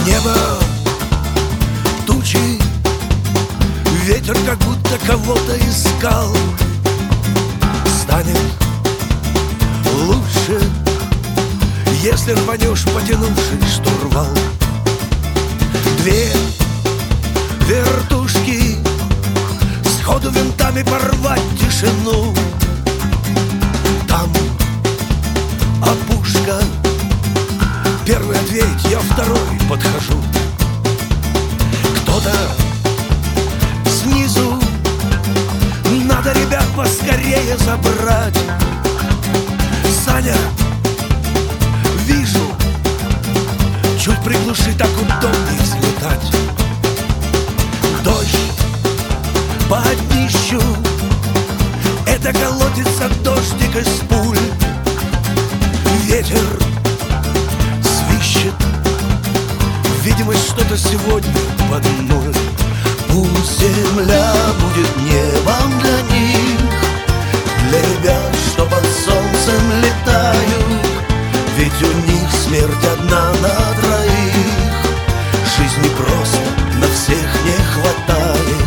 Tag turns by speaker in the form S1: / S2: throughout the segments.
S1: Небо, тучи, ветер как будто кого-то искал. Станет лучше, если рванешь, потянувший штурвал. Две вертушки, сходу винтами порвать тишину. Там опушка, первый ответь, я второй подхожу. Кто-то снизу, надо ребят поскорее забрать. Саня, вижу, чуть приглуши, так удобнее взлетать. Дождь по днищу, это колотится дождик из пуль. Ветер свищет, видимость что-то сегодня под нуль. Пусть земля будет небом для них, для ребят, что под солнцем летают. Ведь у них смерть одна на троих, жизни просто на всех не хватает.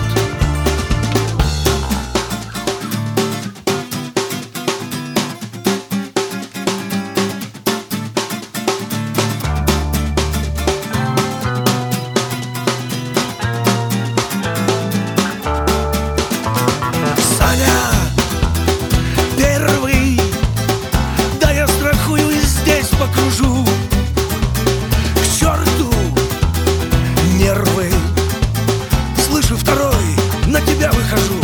S1: Покружу к черту нервы, слышу второй, на тебя выхожу.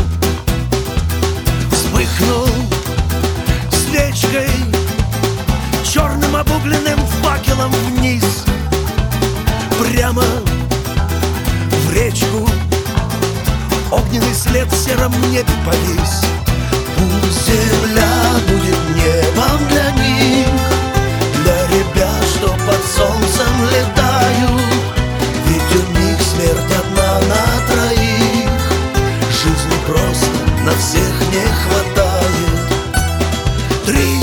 S1: Вспыхнул свечкой, черным обугленным факелом вниз, прямо в речку, огненный след в сером небе повис. Пусть земля будет небом для них, для ребят, что под солнцем летают. Ведь у них смерть одна на троих, жизни просто на всех не хватает. 3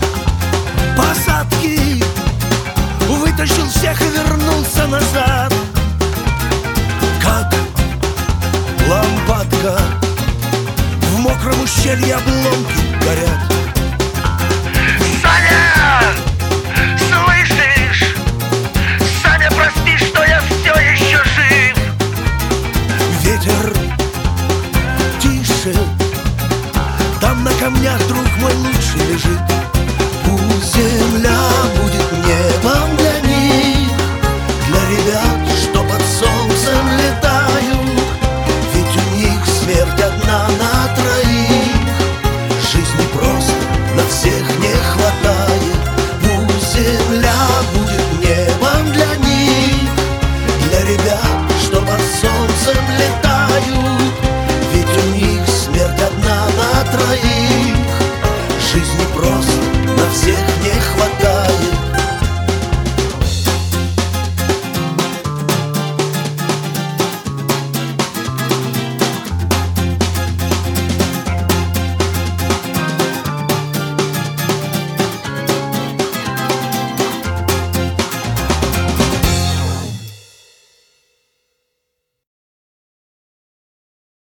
S1: посадки, вытащил всех и вернулся назад. Как лампадка, в мокром ущелье обломки горят.